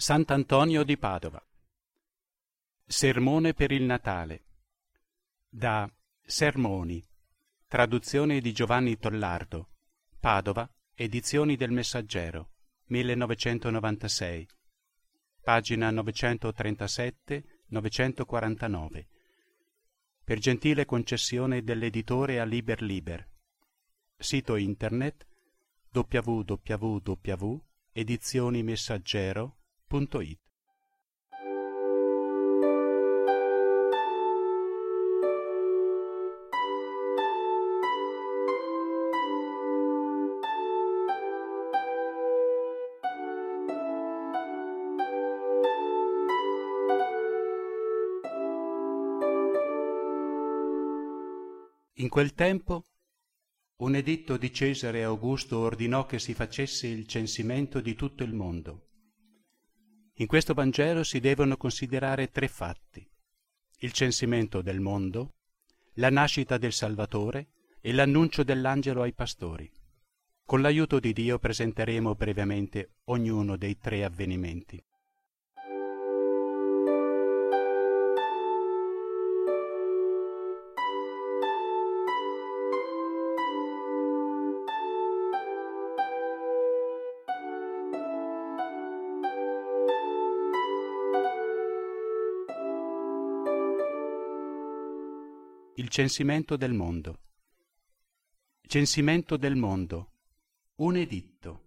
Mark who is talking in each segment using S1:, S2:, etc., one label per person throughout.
S1: Sant'Antonio di Padova. Sermone per il Natale. Da Sermoni, traduzione di Giovanni Tollardo, Padova, Edizioni del Messaggero, 1996, pagina 937-949, per gentile concessione dell'editore a Liber. Sito internet www.edizionimessaggero.it. In quel tempo un editto di Cesare Augusto ordinò che si facesse il censimento di tutto il mondo. In questo Vangelo si devono considerare 3 fatti: il censimento del mondo, la nascita del Salvatore e l'annuncio dell'angelo ai pastori. Con l'aiuto di Dio presenteremo brevemente ognuno dei 3 avvenimenti. Il censimento del mondo. Censimento del mondo. Un editto.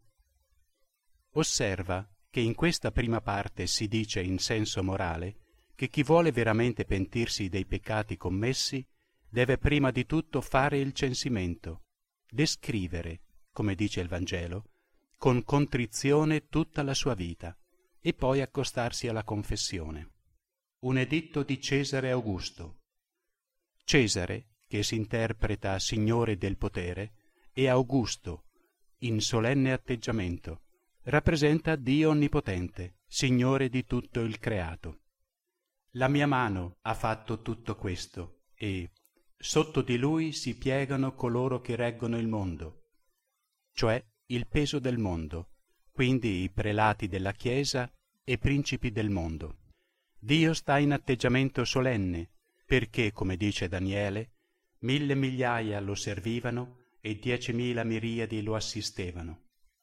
S1: Osserva che in questa prima parte si dice in senso morale che chi vuole veramente pentirsi dei peccati commessi deve prima di tutto fare il censimento, descrivere, come dice il Vangelo, con contrizione tutta la sua vita e poi accostarsi alla confessione. Un editto di Cesare Augusto. Cesare, che si interpreta signore del potere, e Augusto, in solenne atteggiamento, rappresenta Dio Onnipotente, Signore di tutto il creato. La mia mano ha fatto tutto questo, e sotto di lui si piegano coloro che reggono il mondo, cioè il peso del mondo, quindi i prelati della Chiesa e principi del mondo. Dio sta in atteggiamento solenne, perché, come dice Daniele, 1000 migliaia lo servivano e 10.000 miriadi lo assistevano.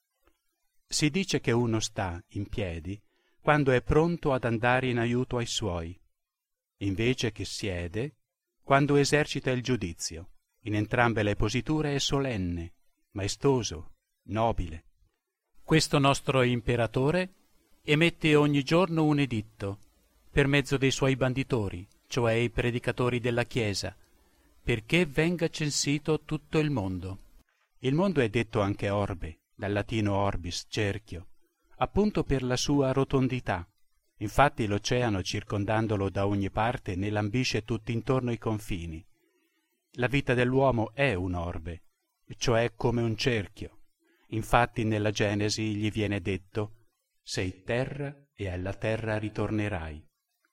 S1: Si dice che uno sta in piedi quando è pronto ad andare in aiuto ai suoi, invece che siede quando esercita il giudizio. In entrambe le positure è solenne, maestoso, nobile. Questo nostro imperatore emette ogni giorno un editto per mezzo dei suoi banditori, cioè i predicatori della Chiesa, perché venga censito tutto il mondo. Il mondo è detto anche orbe, dal latino orbis, cerchio, appunto per la sua rotondità. Infatti l'oceano, circondandolo da ogni parte, ne lambisce tutt'intorno i confini. La vita dell'uomo è un'orbe, cioè come un cerchio. Infatti nella Genesi gli viene detto: «Sei terra e alla terra ritornerai».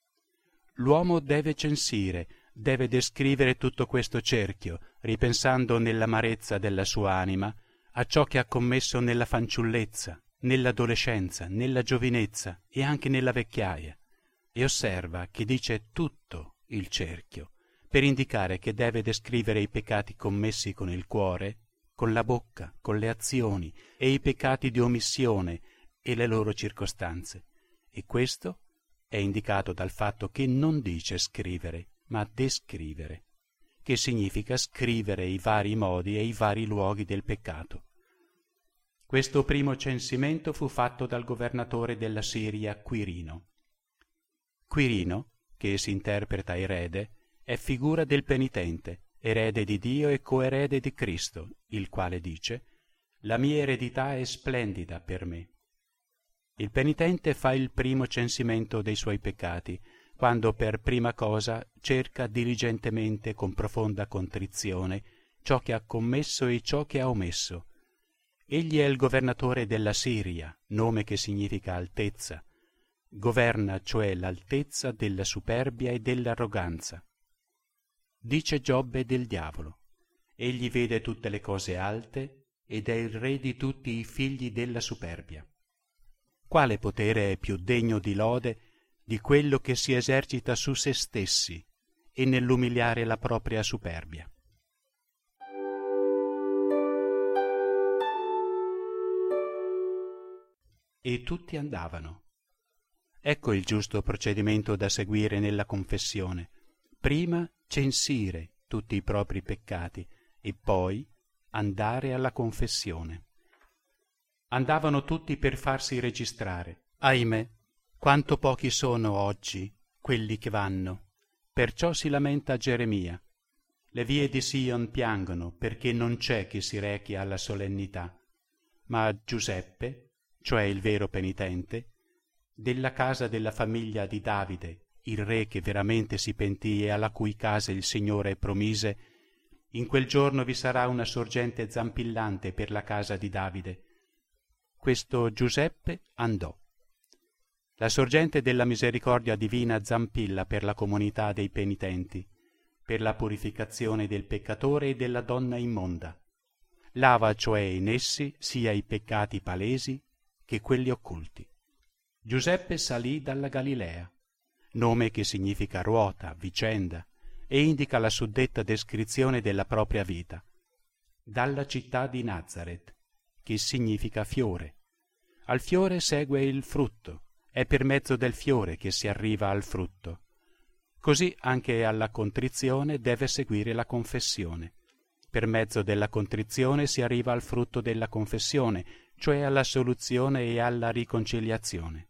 S1: L'uomo deve censire, deve descrivere tutto questo cerchio, ripensando nell'amarezza della sua anima a ciò che ha commesso nella fanciullezza, nell'adolescenza, nella giovinezza e anche nella vecchiaia. E osserva che dice tutto il cerchio, per indicare che deve descrivere i peccati commessi con il cuore, con la bocca, con le azioni, e i peccati di omissione e le loro circostanze. E questo è indicato dal fatto che non dice scrivere, ma descrivere, che significa scrivere i vari modi e i vari luoghi del peccato. Questo primo censimento fu fatto dal governatore della Siria Quirino. Quirino, che si interpreta erede, è figura del penitente, erede di Dio e coerede di Cristo, il quale dice: «La mia eredità è splendida per me». Il penitente fa il primo censimento dei suoi peccati, quando per prima cosa cerca diligentemente, con profonda contrizione, ciò che ha commesso e ciò che ha omesso. Egli è il governatore della Siria, nome che significa altezza. Governa cioè l'altezza della superbia e dell'arroganza. Dice Giobbe del diavolo: «Egli vede tutte le cose alte ed è il re di tutti i figli della superbia». quale potere è più degno di lode di quello che si esercita su se stessi e nell'umiliare la propria superbia? E tutti andavano. Ecco il giusto procedimento da seguire nella confessione. Prima censire tutti i propri peccati e poi andare alla confessione. Andavano tutti per farsi registrare. Ahimè, quanto pochi sono oggi quelli che vanno. Perciò si lamenta Geremia. Le vie di Sion piangono perché non c'è chi si rechi alla solennità. Ma Giuseppe, cioè il vero penitente, della casa della famiglia di Davide, il re che veramente si pentì e alla cui casa il Signore promise: in quel giorno vi sarà una sorgente zampillante per la casa di Davide. Questo Giuseppe andò. La sorgente della misericordia divina zampilla per la comunità dei penitenti, per la purificazione del peccatore e della donna immonda. Lava cioè in essi sia i peccati palesi che quelli occulti. Giuseppe salì dalla Galilea, nome che significa ruota, vicenda, e indica la suddetta descrizione della propria vita, dalla città di Nazaret, che significa fiore. Al fiore segue il frutto, è per mezzo del fiore che si arriva al frutto. Così anche alla contrizione deve seguire la confessione. Per mezzo della contrizione si arriva al frutto della confessione, cioè alla soluzione e alla riconciliazione.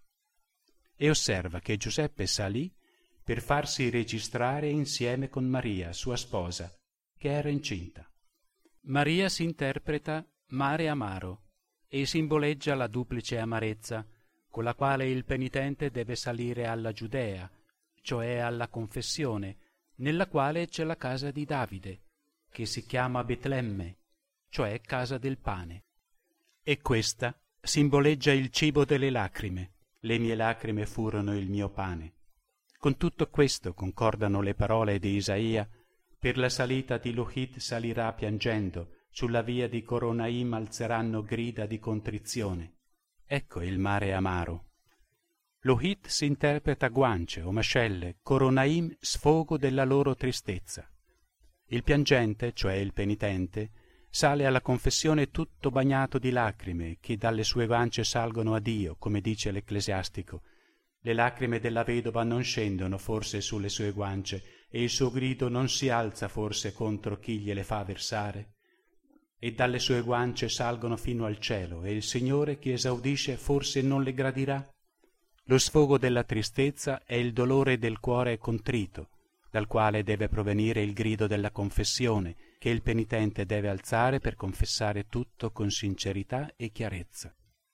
S1: E osserva che Giuseppe salì per farsi registrare insieme con Maria, sua sposa, che era incinta. Maria si interpreta mare amaro e simboleggia la duplice amarezza con la quale il penitente deve salire alla Giudea, cioè alla confessione, nella quale c'è la casa di Davide, che si chiama Betlemme, cioè casa del pane. E questa simboleggia il cibo delle lacrime. Le mie lacrime furono il mio pane. Con tutto questo concordano le parole di Isaia: per la salita di Luhit salirà piangendo, sulla via di Coronaim alzeranno grida di contrizione. Ecco il mare amaro. Luhit si interpreta guance o mascelle, Coronaim sfogo della loro tristezza. Il piangente, cioè il penitente, sale alla confessione tutto bagnato di lacrime che dalle sue guance salgono a Dio, come dice l'Ecclesiastico. Le lacrime della vedova non scendono forse sulle sue guance e il suo grido non si alza forse contro chi gliele fa versare. E dalle sue guance salgono fino al cielo e il Signore che esaudisce forse non le gradirà. Lo sfogo della tristezza è il dolore del cuore contrito, dal quale deve provenire il grido della confessione che il penitente deve alzare per confessare tutto con sincerità e chiarezza.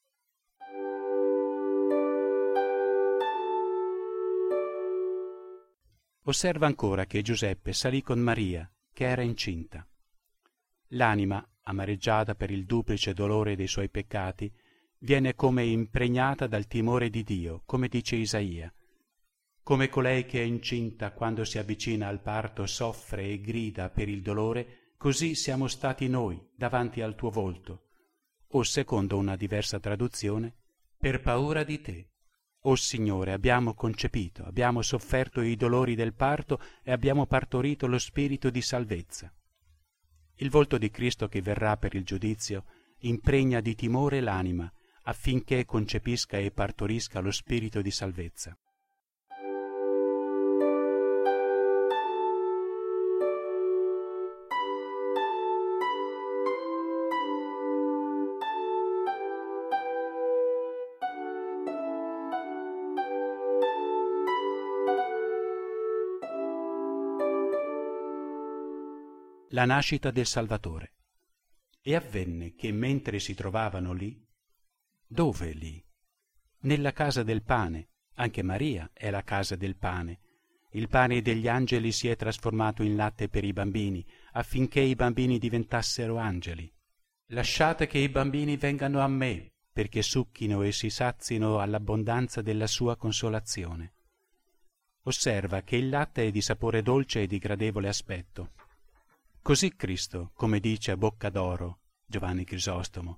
S1: Osserva ancora che Giuseppe salì con Maria, che era incinta. L'anima, amareggiata per il duplice dolore dei suoi peccati, viene come impregnata dal timore di Dio, come dice Isaia. Come colei che è incinta quando si avvicina al parto soffre e grida per il dolore, così siamo stati noi davanti al tuo volto. O secondo una diversa traduzione, per paura di te. O Signore, abbiamo concepito, abbiamo sofferto i dolori del parto e abbiamo partorito lo spirito di salvezza. Il volto di Cristo che verrà per il giudizio impregna di timore l'anima affinché concepisca e partorisca lo spirito di salvezza. La nascita del Salvatore. E avvenne che mentre si trovavano lì, dove lì? Nella casa del pane, anche Maria è la casa del pane. Il pane degli angeli si è trasformato in latte per i bambini, affinché i bambini diventassero angeli. Lasciate che i bambini vengano a me, perché succhino e si sazino all'abbondanza della sua consolazione. Osserva che il latte è di sapore dolce e di gradevole aspetto. Così Cristo, come dice a bocca d'oro Giovanni Crisostomo,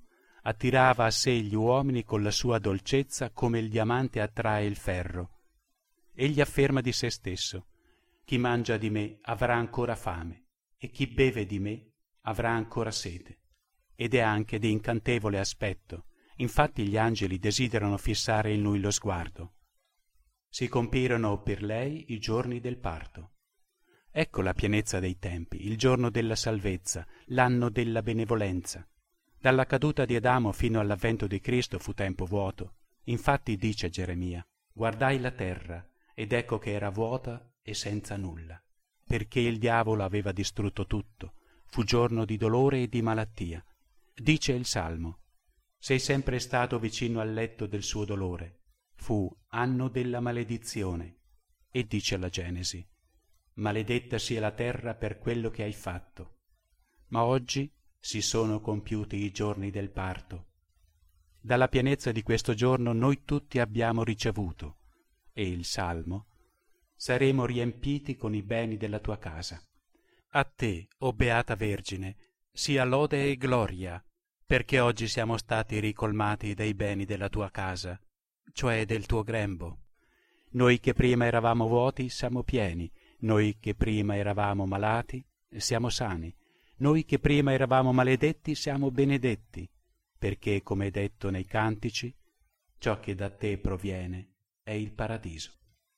S1: attirava a sé gli uomini con la sua dolcezza come il diamante attrae il ferro. Egli afferma di se stesso: chi mangia di me avrà ancora fame, e chi beve di me avrà ancora sete. Ed è anche di incantevole aspetto, infatti gli angeli desiderano fissare in lui lo sguardo. Si compirono per lei i giorni del parto. Ecco la pienezza dei tempi, il giorno della salvezza, l'anno della benevolenza. Dalla caduta di Adamo fino all'avvento di Cristo fu tempo vuoto. Infatti dice Geremia: guardai la terra, ed ecco che era vuota e senza nulla, perché il diavolo aveva distrutto tutto. Fu giorno di dolore e di malattia. Dice il Salmo: sei sempre stato vicino al letto del suo dolore. Fu anno della maledizione. E dice la Genesi: maledetta sia la terra per quello che hai fatto. Ma oggi si sono compiuti i giorni del parto. Dalla pienezza di questo giorno noi tutti abbiamo ricevuto, e il Salmo: saremo riempiti con i beni della tua casa. A te, o Beata Vergine, sia lode e gloria, perché oggi siamo stati ricolmati dei beni della tua casa, cioè del tuo grembo. Noi che prima eravamo vuoti siamo pieni, noi che prima eravamo malati siamo sani, noi che prima eravamo maledetti siamo benedetti, perché, come è detto nei cantici, ciò che da te proviene è il paradiso.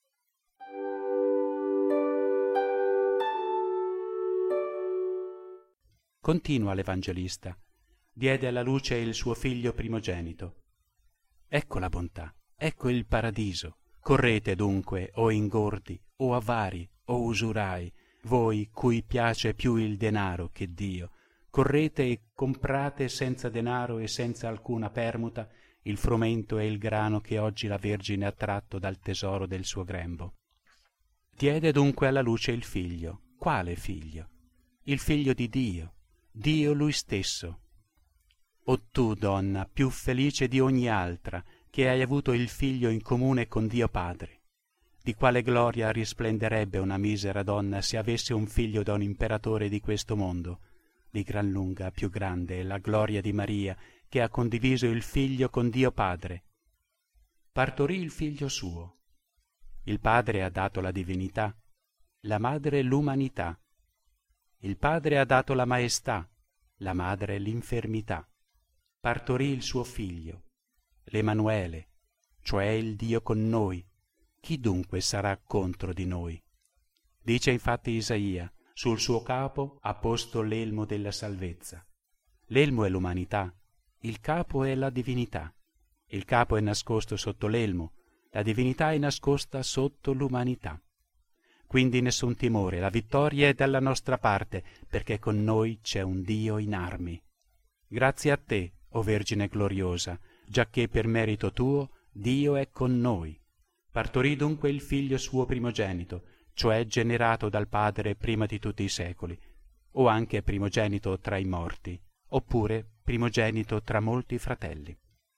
S1: Continua l'Evangelista: diede alla luce il suo figlio primogenito. Ecco la bontà, ecco il paradiso. Correte dunque, o ingordi, o avari, o usurai, voi cui piace più il denaro che Dio, correte e comprate senza denaro e senza alcuna permuta il frumento e il grano che oggi la Vergine ha tratto dal tesoro del suo grembo. Diede dunque alla luce il figlio. Quale figlio? Il figlio di Dio, Dio lui stesso. O tu, donna, più felice di ogni altra, che hai avuto il figlio in comune con Dio Padre, di quale gloria risplenderebbe una misera donna se avesse un figlio da un imperatore di questo mondo? Di gran lunga più grande è la gloria di Maria, che ha condiviso il figlio con Dio Padre. Partorì il figlio suo. Il Padre ha dato la divinità, la Madre l'umanità. Il Padre ha dato la maestà, la Madre l'infermità. Partorì il suo figlio, l'Emanuele, cioè il Dio con noi. Chi dunque sarà contro di noi? Dice infatti Isaia: sul suo capo ha posto l'elmo della salvezza. L'elmo è l'umanità, il capo è la divinità. Il capo è nascosto sotto l'elmo, la divinità è nascosta sotto l'umanità. Quindi nessun timore, la vittoria è dalla nostra parte, perché con noi c'è un Dio in armi. Grazie a te, o Vergine gloriosa, giacché per merito tuo Dio è con noi. Partorì dunque il figlio suo primogenito, cioè generato dal Padre prima di tutti i secoli, o anche primogenito tra i morti, oppure primogenito tra molti fratelli.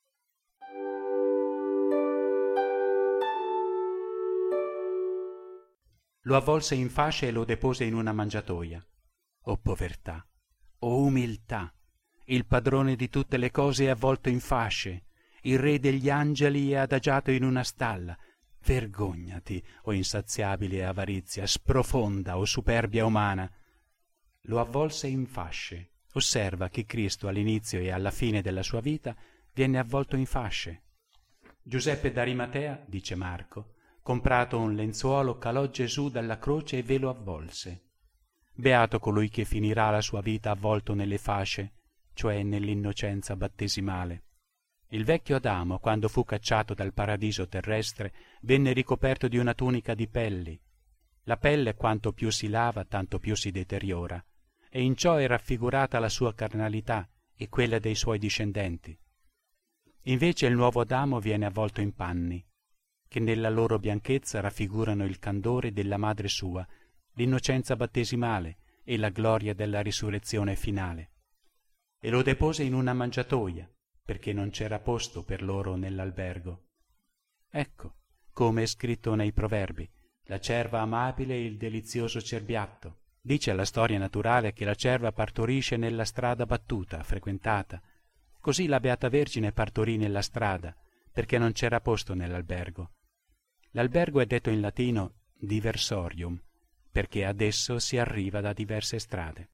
S1: Lo avvolse in fasce e lo depose in una mangiatoia. O povertà, o umiltà! Il padrone di tutte le cose è avvolto in fasce, il re degli angeli è adagiato in una stalla. Vergognati, o insaziabile avarizia, sprofonda o superbia umana! Lo avvolse in fasce. Osserva che Cristo all'inizio e alla fine della sua vita viene avvolto in fasce. Giuseppe d'Arimatea, dice Marco, comprato un lenzuolo, calò Gesù dalla croce e ve lo avvolse. Beato colui che finirà la sua vita avvolto nelle fasce, cioè nell'innocenza battesimale. Il vecchio Adamo, quando fu cacciato dal paradiso terrestre, venne ricoperto di una tunica di pelli. La pelle quanto più si lava, tanto più si deteriora, e in ciò è raffigurata la sua carnalità e quella dei suoi discendenti. Invece il nuovo Adamo viene avvolto in panni, che nella loro bianchezza raffigurano il candore della madre sua, l'innocenza battesimale e la gloria della risurrezione finale. E lo depose in una mangiatoia, perché non c'era posto per loro nell'albergo. Ecco, come è scritto nei proverbi, la cerva amabile e il delizioso cerbiatto. Dice la storia naturale che la cerva partorisce nella strada battuta, frequentata. Così la Beata Vergine partorì nella strada, perché non c'era posto nell'albergo. L'albergo è detto in latino diversorium, perché ad esso si arriva da diverse strade.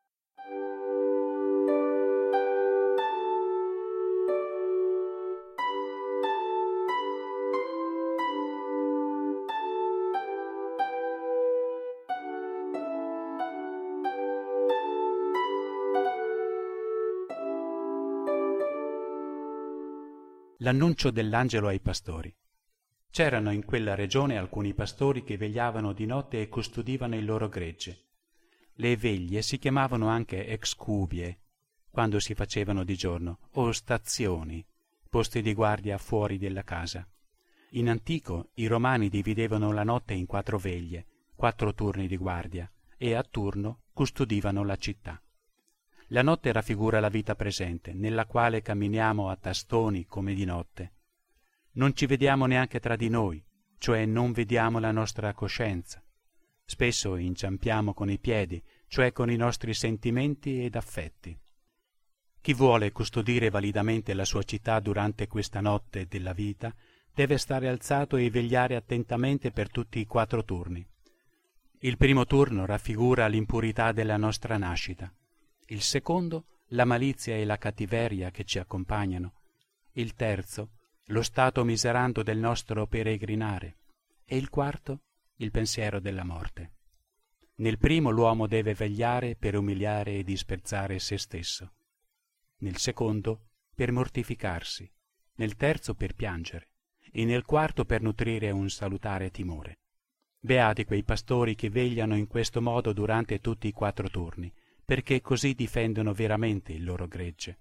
S1: L'annuncio dell'angelo ai pastori. C'erano in quella regione alcuni pastori che vegliavano di notte e custodivano il loro gregge. Le veglie si chiamavano anche excubie, quando si facevano di giorno, o stazioni, posti di guardia fuori della casa. In antico i romani dividevano la notte in 4 veglie, 4 turni di guardia, e a turno custodivano la città. La notte raffigura la vita presente, nella quale camminiamo a tastoni come di notte. Non ci vediamo neanche tra di noi, cioè non vediamo la nostra coscienza. Spesso inciampiamo con i piedi, cioè con i nostri sentimenti ed affetti. Chi vuole custodire validamente la sua città durante questa notte della vita deve stare alzato e vegliare attentamente per tutti i 4 turni. Il primo turno raffigura l'impurità della nostra nascita. Il secondo, la malizia e la cattiveria che ci accompagnano. Il terzo, lo stato miserando del nostro peregrinare. E il quarto, il pensiero della morte. Nel primo l'uomo deve vegliare per umiliare e disprezzare se stesso. Nel secondo, per mortificarsi. Nel terzo, per piangere. E nel quarto, per nutrire un salutare timore. Beati quei pastori che vegliano in questo modo durante tutti i 4 turni, perché così difendono veramente il loro gregge.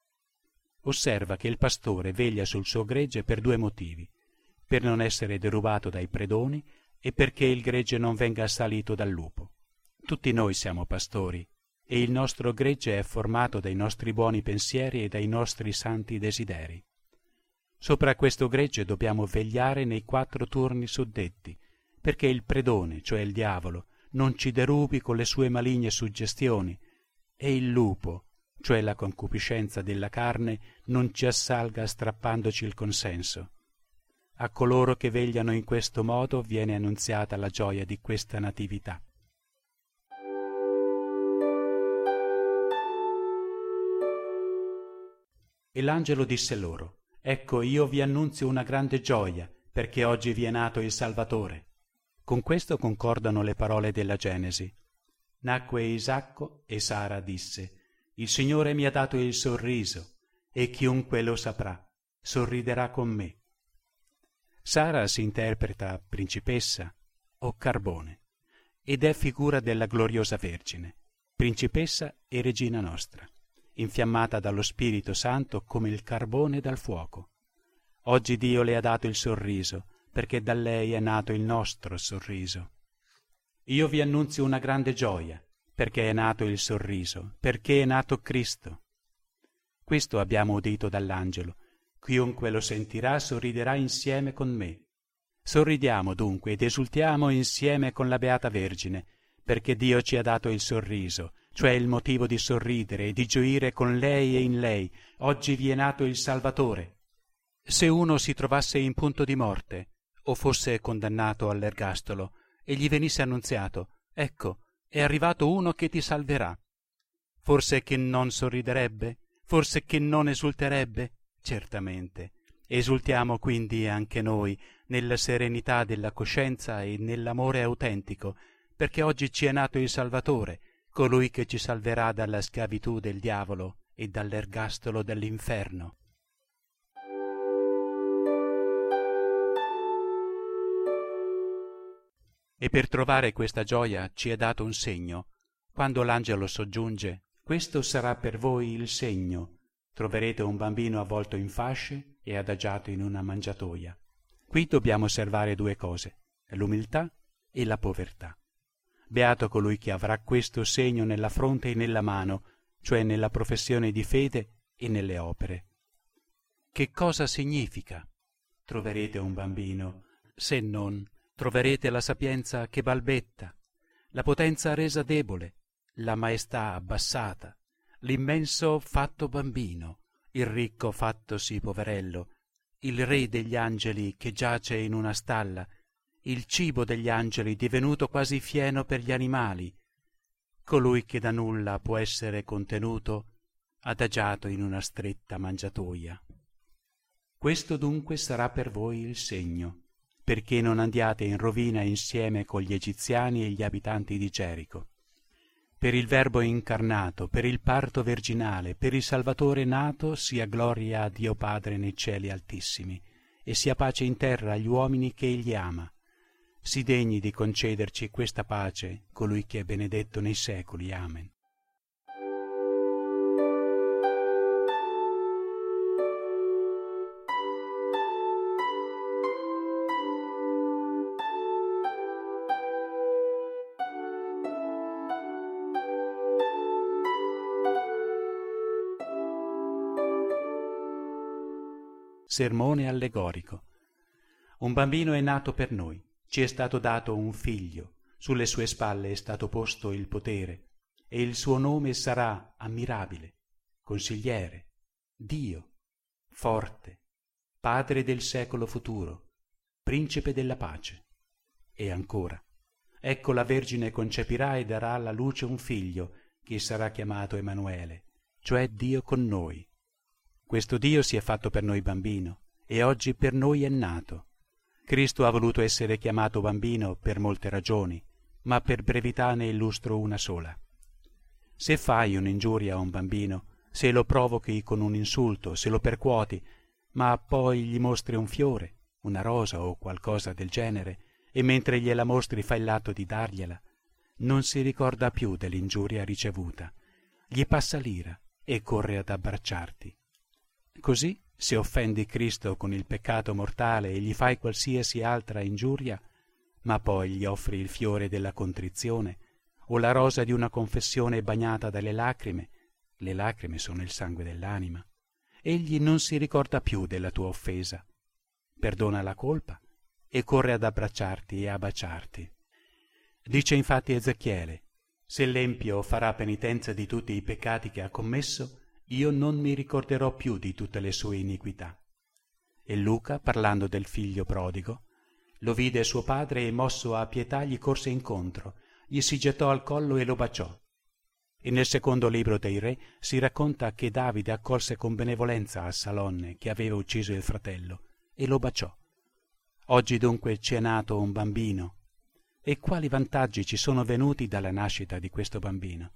S1: Osserva che il pastore veglia sul suo gregge per 2 motivi: per non essere derubato dai predoni e perché il gregge non venga assalito dal lupo. Tutti noi siamo pastori e il nostro gregge è formato dai nostri buoni pensieri e dai nostri santi desideri. Sopra questo gregge dobbiamo vegliare nei 4 turni suddetti, perché il predone, cioè il diavolo, non ci derubi con le sue maligne suggestioni, e il lupo, cioè la concupiscenza della carne, non ci assalga strappandoci il consenso. A coloro che vegliano in questo modo viene annunziata la gioia di questa natività. E l'angelo disse loro: Ecco, io vi annunzio una grande gioia, perché oggi vi è nato il Salvatore. Con questo concordano le parole della Genesi. Nacque Isacco e Sara disse: Il Signore mi ha dato il sorriso, e chiunque lo saprà sorriderà con me. Sara si interpreta principessa o carbone, ed è figura della gloriosa Vergine, principessa e regina nostra, infiammata dallo Spirito Santo come il carbone dal fuoco. Oggi Dio le ha dato il sorriso, perché da lei è nato il nostro sorriso. Io vi annunzio una grande gioia, perché è nato il sorriso, perché è nato Cristo. Questo abbiamo udito dall'angelo. Chiunque lo sentirà sorriderà insieme con me. Sorridiamo dunque ed esultiamo insieme con la Beata Vergine, perché Dio ci ha dato il sorriso, cioè il motivo di sorridere e di gioire con lei e in lei. Oggi vi è nato il Salvatore. Se uno si trovasse in punto di morte, o fosse condannato all'ergastolo, e gli venisse annunziato: ecco, è arrivato uno che ti salverà, forse che non sorriderebbe? Forse che non esulterebbe? Certamente. Esultiamo quindi anche noi nella serenità della coscienza e nell'amore autentico, perché oggi ci è nato il Salvatore, colui che ci salverà dalla schiavitù del diavolo e dall'ergastolo dell'inferno. E per trovare questa gioia ci è dato un segno. Quando l'angelo soggiunge: questo sarà per voi il segno, troverete un bambino avvolto in fasce e adagiato in una mangiatoia. Qui dobbiamo osservare 2 cose: l'umiltà e la povertà. Beato colui che avrà questo segno nella fronte e nella mano, cioè nella professione di fede e nelle opere. Che cosa significa? Troverete un bambino, se non troverete la sapienza che balbetta, la potenza resa debole, la maestà abbassata, l'immenso fatto bambino, il ricco fattosi poverello, il re degli angeli che giace in una stalla, il cibo degli angeli divenuto quasi fieno per gli animali, colui che da nulla può essere contenuto, adagiato in una stretta mangiatoia. Questo dunque sarà per voi il segno, perché non andiate in rovina insieme con gli egiziani e gli abitanti di Gerico. Per il Verbo incarnato, per il parto virginale, per il Salvatore nato, sia gloria a Dio Padre nei cieli altissimi, e sia pace in terra agli uomini che Egli ama. Si degni di concederci questa pace, colui che è benedetto nei secoli. Amen. Sermone allegorico. Un bambino è nato per noi, ci è stato dato un figlio, sulle sue spalle è stato posto il potere, e il suo nome sarà ammirabile, consigliere, Dio, forte, Padre del secolo futuro, Principe della pace. E ancora, ecco la Vergine concepirà e darà alla luce un figlio, che sarà chiamato Emanuele, cioè Dio con noi. Questo Dio si è fatto per noi bambino e oggi per noi è nato. Cristo ha voluto essere chiamato bambino per molte ragioni, ma per brevità ne illustro una sola. Se fai un'ingiuria a un bambino, se lo provochi con un insulto, se lo percuoti, ma poi gli mostri un fiore, una rosa o qualcosa del genere, e mentre gliela mostri fai l'atto di dargliela, non si ricorda più dell'ingiuria ricevuta, gli passa l'ira e corre ad abbracciarti. Così, se offendi Cristo con il peccato mortale e gli fai qualsiasi altra ingiuria, ma poi gli offri il fiore della contrizione o la rosa di una confessione bagnata dalle lacrime, le lacrime sono il sangue dell'anima, egli non si ricorda più della tua offesa, perdona la colpa e corre ad abbracciarti e a baciarti. Dice infatti Ezechiele: se l'empio farà penitenza di tutti i peccati che ha commesso, io non mi ricorderò più di tutte le sue iniquità. E Luca, parlando del figlio prodigo, lo vide suo padre e mosso a pietà gli corse incontro, gli si gettò al collo e lo baciò. E nel secondo libro dei re si racconta che Davide accolse con benevolenza Assalonne, che aveva ucciso il fratello, e lo baciò. Oggi dunque ci è nato un bambino. E quali vantaggi ci sono venuti dalla nascita di questo bambino?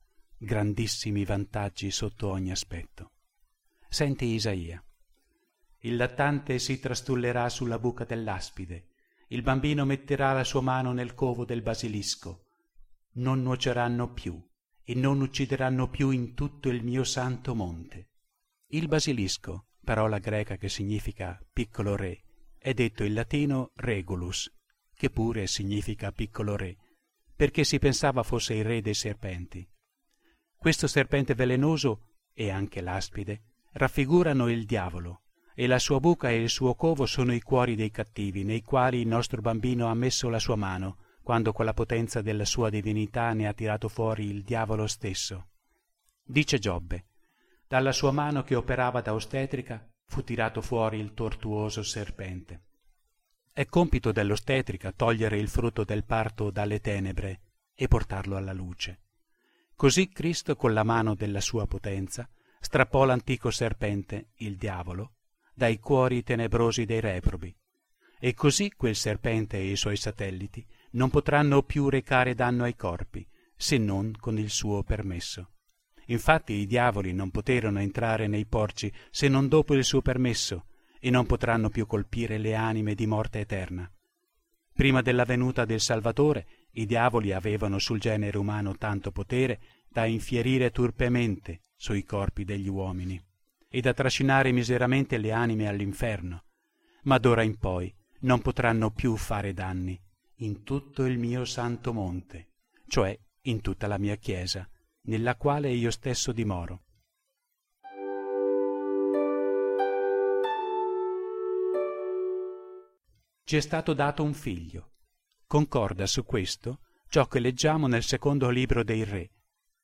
S1: Grandissimi vantaggi sotto ogni aspetto. Senti Isaia: il lattante si trastullerà sulla buca dell'aspide, il bambino metterà la sua mano nel covo del basilisco. Non nuoceranno più e non uccideranno più in tutto il mio santo monte. Il basilisco, parola greca che significa piccolo re, è detto in latino regulus, che pure significa piccolo re, perché si pensava fosse il re dei serpenti. Questo serpente velenoso e anche l'aspide raffigurano il diavolo, e la sua buca e il suo covo sono i cuori dei cattivi, nei quali il nostro bambino ha messo la sua mano, quando con la potenza della sua divinità ne ha tirato fuori il diavolo stesso. Dice Giobbe: dalla sua mano che operava da ostetrica fu tirato fuori il tortuoso serpente. È compito dell'ostetrica togliere il frutto del parto dalle tenebre e portarlo alla luce. Così Cristo, con la mano della sua potenza, strappò l'antico serpente, il diavolo, dai cuori tenebrosi dei reprobi, e così quel serpente e i suoi satelliti non potranno più recare danno ai corpi, se non con il suo permesso. Infatti i diavoli non poterono entrare nei porci se non dopo il suo permesso, e non potranno più colpire le anime di morte eterna. Prima della venuta del Salvatore, i diavoli avevano sul genere umano tanto potere da infierire turpemente sui corpi degli uomini e da trascinare miseramente le anime all'inferno, ma d'ora in poi non potranno più fare danni in tutto il mio santo monte, cioè in tutta la mia Chiesa, nella quale io stesso dimoro. Ci è stato dato un figlio. Concorda su questo ciò che leggiamo nel secondo libro dei Re.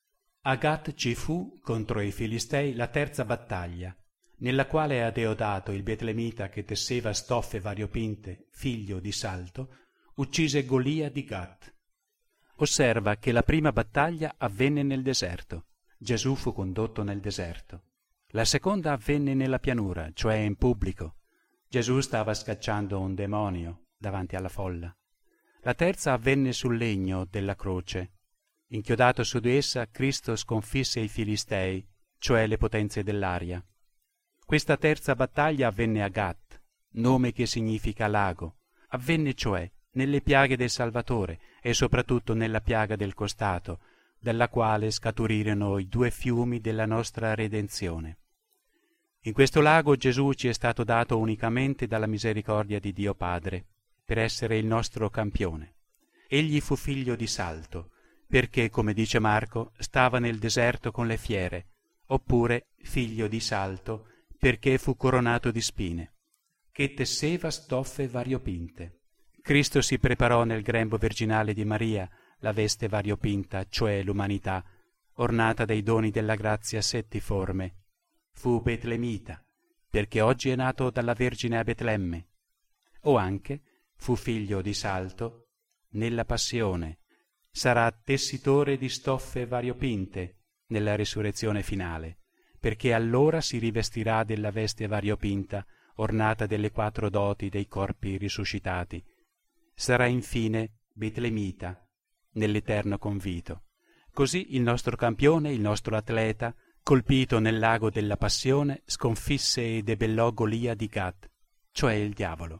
S1: A Gat ci fu contro i Filistei la terza battaglia, nella quale Adeodato, il Betlemita che tesseva stoffe variopinte, figlio di Salto, uccise Golia di Gat. Osserva che la prima battaglia avvenne nel deserto. Gesù fu condotto nel deserto. La seconda avvenne nella pianura, cioè in pubblico. Gesù stava scacciando un demonio davanti alla folla. La terza avvenne sul legno della croce. Inchiodato su di essa, Cristo sconfisse i Filistei, cioè le potenze dell'aria. Questa terza battaglia avvenne a Gat, nome che significa lago. Avvenne cioè nelle piaghe del Salvatore e soprattutto nella piaga del costato, dalla quale scaturirono i 2 fiumi della nostra redenzione. In questo lago Gesù ci è stato dato unicamente dalla misericordia di Dio Padre, per essere il nostro campione. Egli fu figlio di Salto, perché, come dice Marco, stava nel deserto con le fiere, oppure figlio di Salto, perché fu coronato di spine, che tesseva stoffe variopinte. Cristo si preparò nel grembo virginale di Maria la veste variopinta, cioè l'umanità, ornata dai doni della grazia settiforme. Fu Betlemita, perché oggi è nato dalla Vergine a Betlemme. O anche fu figlio di Salto nella passione, sarà tessitore di stoffe variopinte nella risurrezione finale, perché allora si rivestirà della veste variopinta, ornata delle 4 doti dei corpi risuscitati. Sarà infine Betlemita nell'eterno convito. Così il nostro campione, il nostro atleta, colpito nel lago della passione, sconfisse e debellò Golia di Gat, cioè il diavolo.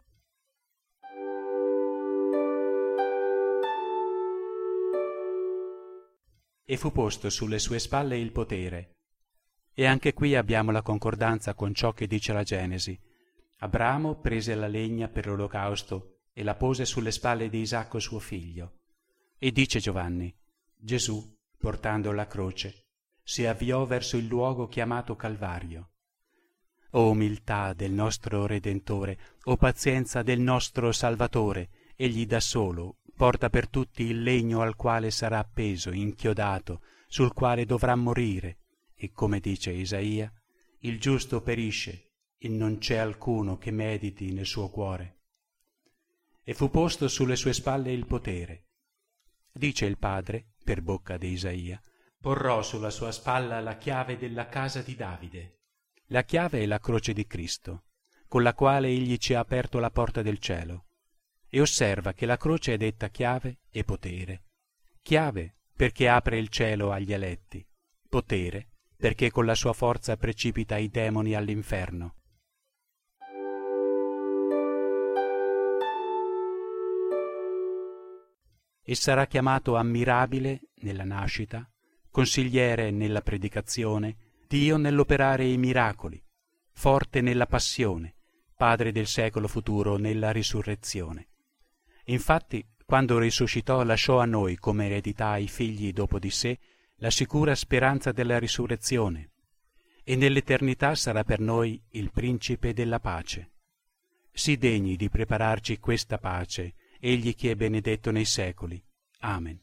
S1: E fu posto sulle sue spalle il potere. E anche qui abbiamo la concordanza con ciò che dice la Genesi. Abramo prese la legna per l'olocausto e la pose sulle spalle di Isacco suo figlio. E dice Giovanni, Gesù, portando la croce, si avviò verso il luogo chiamato Calvario. O umiltà del nostro Redentore, o pazienza del nostro Salvatore, egli da solo porta per tutti il legno al quale sarà appeso, inchiodato, sul quale dovrà morire, e come dice Isaia, il giusto perisce, e non c'è alcuno che mediti nel suo cuore. E fu posto sulle sue spalle il potere. Dice il Padre, per bocca di Isaia, porrò sulla sua spalla la chiave della casa di Davide. La chiave è la croce di Cristo, con la quale egli ci ha aperto la porta del cielo. E osserva che la croce è detta chiave e potere. Chiave perché apre il cielo agli eletti, potere perché con la sua forza precipita i demoni all'inferno. E sarà chiamato ammirabile nella nascita, consigliere nella predicazione, Dio nell'operare i miracoli, forte nella passione, Padre del secolo futuro nella risurrezione. Infatti, quando risuscitò, lasciò a noi come eredità ai figli dopo di sé la sicura speranza della risurrezione, e nell'eternità sarà per noi il principe della pace. Sii degni di prepararci questa pace, egli che è benedetto nei secoli. Amen.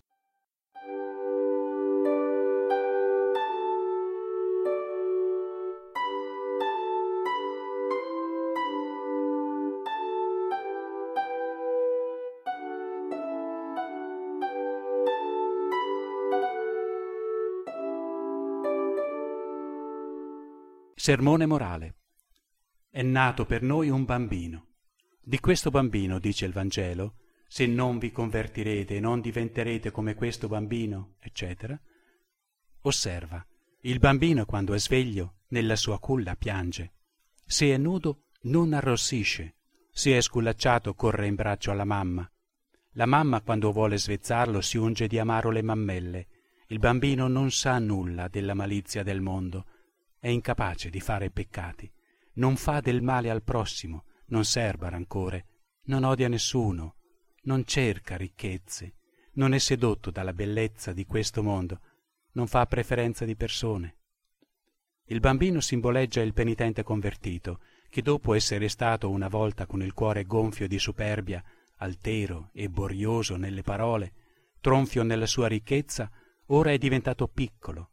S1: Sermone morale. È nato per noi un bambino. Di questo bambino, dice il Vangelo, se non vi convertirete e non diventerete come questo bambino, eccetera. Osserva, il bambino quando è sveglio, nella sua culla piange. Se è nudo, non arrossisce. Se è sculacciato, corre in braccio alla mamma. La mamma, quando vuole svezzarlo, si unge di amaro le mammelle. Il bambino non sa nulla della malizia del mondo. È incapace di fare peccati. Non fa del male al prossimo, non serba rancore, non odia nessuno, non cerca ricchezze, non è sedotto dalla bellezza di questo mondo, non fa preferenza di persone. Il bambino simboleggia il penitente convertito, che dopo essere stato una volta con il cuore gonfio di superbia, altero e borioso nelle parole, tronfio nella sua ricchezza, ora è diventato piccolo,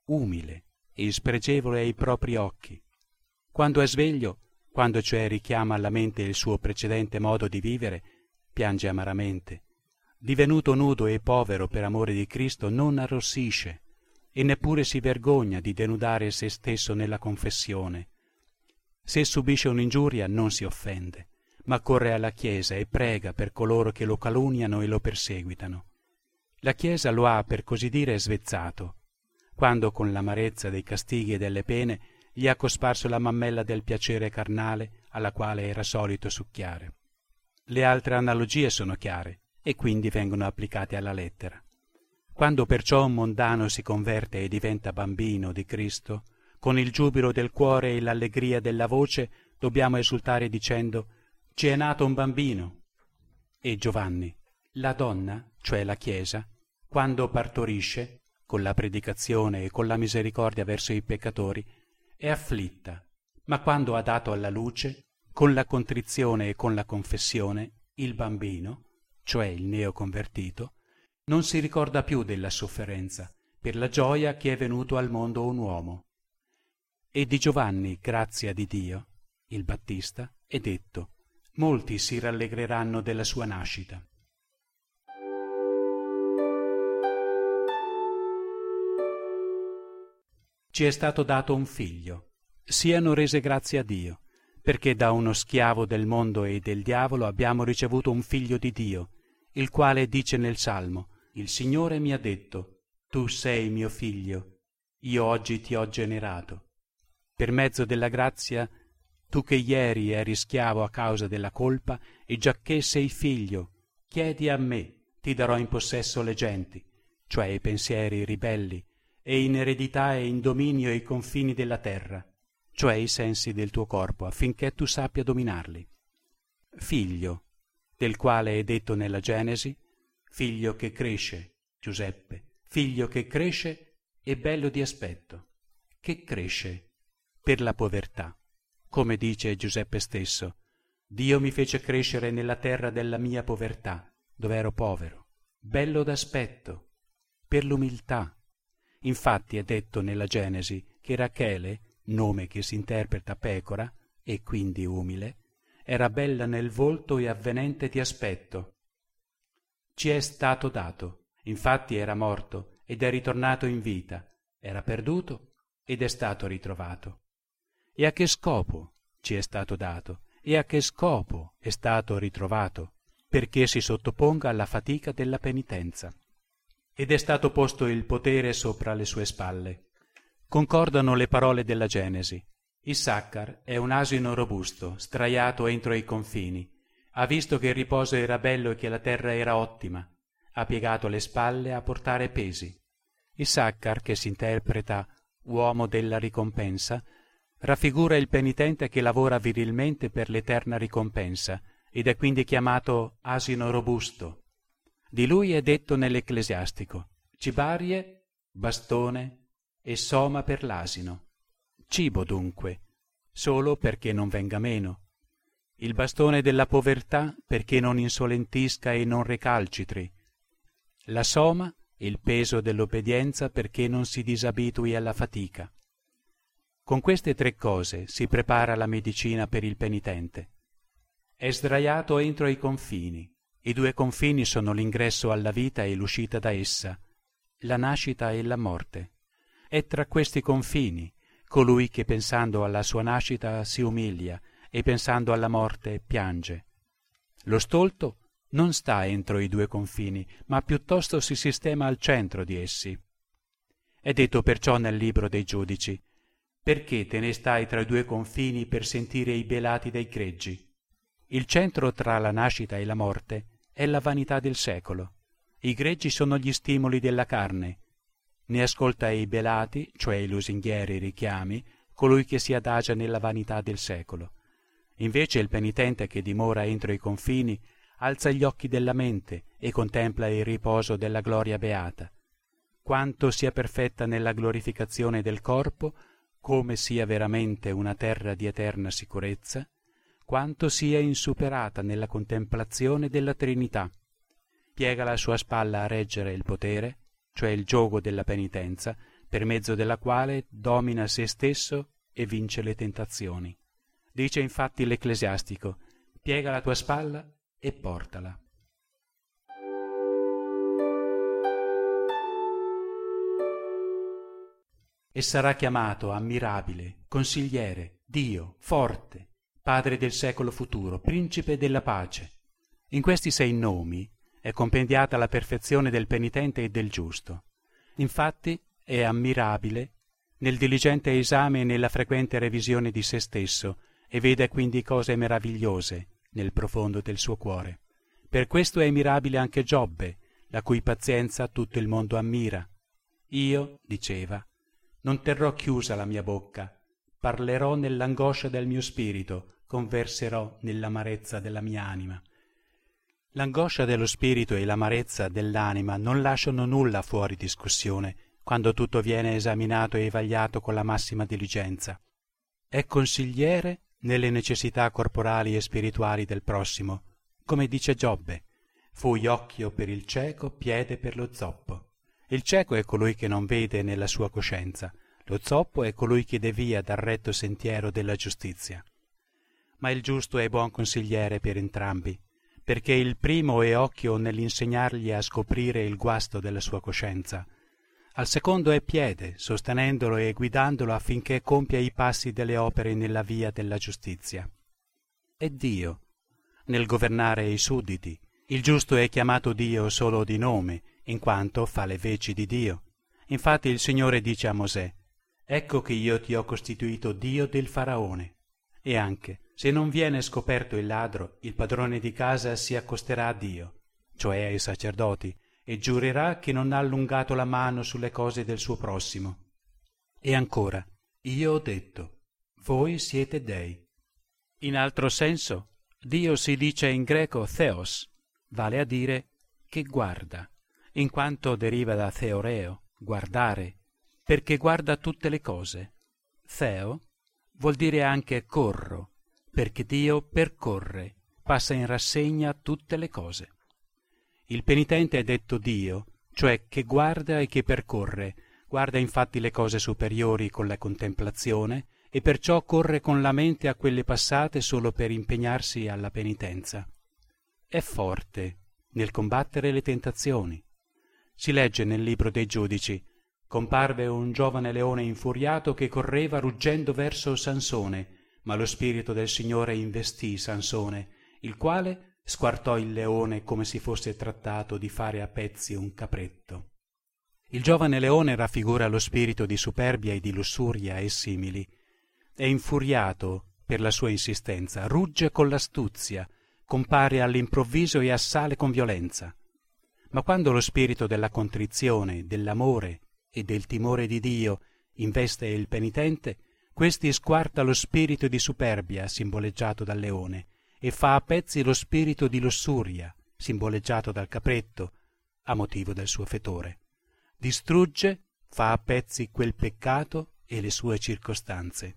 S1: umile e spregevole ai propri occhi. Quando è sveglio, quando cioè richiama alla mente il suo precedente modo di vivere, piange amaramente. Divenuto nudo e povero per amore di Cristo, non arrossisce e neppure si vergogna di denudare se stesso nella confessione. Se subisce un'ingiuria non si offende, ma corre alla Chiesa e prega per coloro che lo calunniano e lo perseguitano. La Chiesa lo ha, per così dire, svezzato, quando con l'amarezza dei castighi e delle pene gli ha cosparso la mammella del piacere carnale alla quale era solito succhiare. Le altre analogie sono chiare e quindi vengono applicate alla lettera. Quando perciò un mondano si converte e diventa bambino di Cristo, con il giubilo del cuore e l'allegria della voce dobbiamo esultare dicendo: «Ci è nato un bambino». E Giovanni, la donna, cioè la Chiesa, quando partorisce, con la predicazione e con la misericordia verso i peccatori, è afflitta, ma quando ha dato alla luce, con la contrizione e con la confessione, il bambino, cioè il neoconvertito, non si ricorda più della sofferenza, per la gioia che è venuto al mondo un uomo. E di Giovanni, grazia di Dio, il Battista, è detto: molti si rallegreranno della sua nascita. Ci è stato dato un figlio. Siano rese grazie a Dio, perché da uno schiavo del mondo e del diavolo abbiamo ricevuto un figlio di Dio, il quale dice nel Salmo: «Il Signore mi ha detto, tu sei mio figlio, io oggi ti ho generato». Per mezzo della grazia, tu che ieri eri schiavo a causa della colpa, e giacché sei figlio, chiedi a me, ti darò in possesso le genti, cioè i pensieri ribelli, e in eredità e in dominio i confini della terra, cioè i sensi del tuo corpo, affinché tu sappia dominarli. Figlio, del quale è detto nella Genesi: figlio che cresce, Giuseppe, figlio che cresce e bello di aspetto, che cresce per la povertà. Come dice Giuseppe stesso: Dio mi fece crescere nella terra della mia povertà, dove ero povero, bello d'aspetto, per l'umiltà. Infatti è detto nella Genesi che Rachele, nome che si interpreta pecora, e quindi umile, era bella nel volto e avvenente di aspetto. Ci è stato dato, infatti era morto ed è ritornato in vita, era perduto ed è stato ritrovato. E a che scopo ci è stato dato? E a che scopo è stato ritrovato? Perché si sottoponga alla fatica della penitenza. Ed è stato posto il potere sopra le sue spalle. Concordano le parole della Genesi. Issaccar è un asino robusto, straiato entro i confini. Ha visto che il riposo era bello e che la terra era ottima. Ha piegato le spalle a portare pesi. Issaccar, che si interpreta uomo della ricompensa, raffigura il penitente che lavora virilmente per l'eterna ricompensa ed è quindi chiamato asino robusto. Di lui è detto nell'Ecclesiastico: cibarie, bastone e soma per l'asino. Cibo dunque, solo perché non venga meno. Il bastone della povertà perché non insolentisca e non recalcitri. La soma, il peso dell'obbedienza perché non si disabitui alla fatica. Con queste tre cose si prepara la medicina per il penitente. È sdraiato entro i confini. I due confini sono l'ingresso alla vita e l'uscita da essa, la nascita e la morte. È tra questi confini colui che pensando alla sua nascita si umilia e pensando alla morte piange. Lo stolto non sta entro i due confini, ma piuttosto si sistema al centro di essi. È detto perciò nel libro dei Giudici: perché te ne stai tra i due confini per sentire i belati dei greggi? Il centro tra la nascita e la morte è la vanità del secolo. I greggi sono gli stimoli della carne. Ne ascolta i belati, cioè i lusinghieri, i richiami, colui che si adagia nella vanità del secolo. Invece il penitente che dimora entro i confini alza gli occhi della mente e contempla il riposo della gloria beata. Quanto sia perfetta nella glorificazione del corpo, come sia veramente una terra di eterna sicurezza, quanto sia insuperata nella contemplazione della Trinità. Piega la sua spalla a reggere il potere, cioè il giogo della penitenza, per mezzo della quale domina se stesso e vince le tentazioni. Dice infatti l'Ecclesiastico: piega la tua spalla e portala. E sarà chiamato ammirabile, consigliere, Dio, forte, Padre del secolo futuro, Principe della pace. In questi 6 nomi è compendiata la perfezione del penitente e del giusto. Infatti è ammirabile nel diligente esame e nella frequente revisione di se stesso, e vede quindi cose meravigliose nel profondo del suo cuore. Per questo è mirabile anche Giobbe, la cui pazienza tutto il mondo ammira. Io, diceva, non terrò chiusa la mia bocca, parlerò nell'angoscia del mio spirito, converserò nell'amarezza della mia anima. L'angoscia dello spirito e l'amarezza dell'anima non lasciano nulla fuori discussione quando tutto viene esaminato e vagliato con la massima diligenza. È consigliere nelle necessità corporali e spirituali del prossimo, come dice Giobbe: fui occhio per il cieco, piede per lo zoppo. Il cieco è colui che non vede nella sua coscienza, lo zoppo è colui che devia dal retto sentiero della giustizia. Ma il giusto è buon consigliere per entrambi, perché il primo è occhio nell'insegnargli a scoprire il guasto della sua coscienza, al secondo è piede, sostenendolo e guidandolo affinché compia i passi delle opere nella via della giustizia. È Dio, nel governare i sudditi. Il giusto è chiamato Dio solo di nome, in quanto fa le veci di Dio. Infatti il Signore dice a Mosè: «Ecco che io ti ho costituito Dio del Faraone». E anche, se non viene scoperto il ladro, il padrone di casa si accosterà a Dio, cioè ai sacerdoti, e giurerà che non ha allungato la mano sulle cose del suo prossimo. E ancora, io ho detto, voi siete dei. In altro senso, Dio si dice in greco theos, vale a dire che guarda, in quanto deriva da theoreo, guardare, perché guarda tutte le cose. Theo vuol dire anche corro, perché Dio percorre, passa in rassegna tutte le cose. Il penitente è detto Dio, cioè che guarda e che percorre, guarda infatti le cose superiori con la contemplazione e perciò corre con la mente a quelle passate solo per impegnarsi alla penitenza. È forte nel combattere le tentazioni. Si legge nel libro dei Giudici: comparve un giovane leone infuriato che correva ruggendo verso Sansone, ma lo spirito del Signore investì Sansone, il quale squartò il leone come si fosse trattato di fare a pezzi un capretto. Il giovane leone raffigura lo spirito di superbia e di lussuria e simili. È infuriato per la sua insistenza, rugge con l'astuzia, compare all'improvviso e assale con violenza. Ma quando lo spirito della contrizione, dell'amore e del timore di Dio investe il penitente, questi squarta lo spirito di superbia simboleggiato dal leone e fa a pezzi lo spirito di lussuria simboleggiato dal capretto a motivo del suo fetore. Distrugge, fa a pezzi quel peccato e le sue circostanze.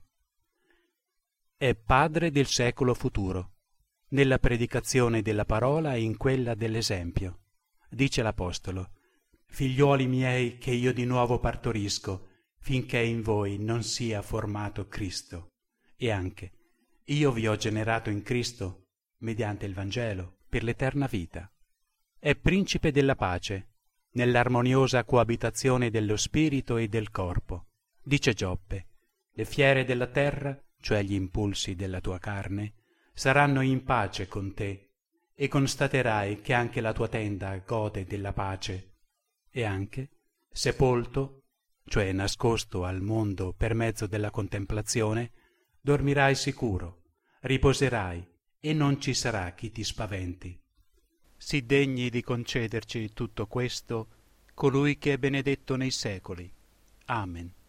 S1: È padre del secolo futuro, nella predicazione della parola e in quella dell'esempio. Dice l'Apostolo: «Figliuoli miei che io di nuovo partorisco, finché in voi non sia formato Cristo». E anche: «Io vi ho generato in Cristo, mediante il Vangelo, per l'eterna vita». È principe della pace, nell'armoniosa coabitazione dello spirito e del corpo. Dice Giobbe: «Le fiere della terra, cioè gli impulsi della tua carne, saranno in pace con te, e constaterai che anche la tua tenda gode della pace». E anche: «Sepolto, cioè nascosto al mondo per mezzo della contemplazione, dormirai sicuro, riposerai, e non ci sarà chi ti spaventi». Si degni di concederci tutto questo colui che è benedetto nei secoli. Amen.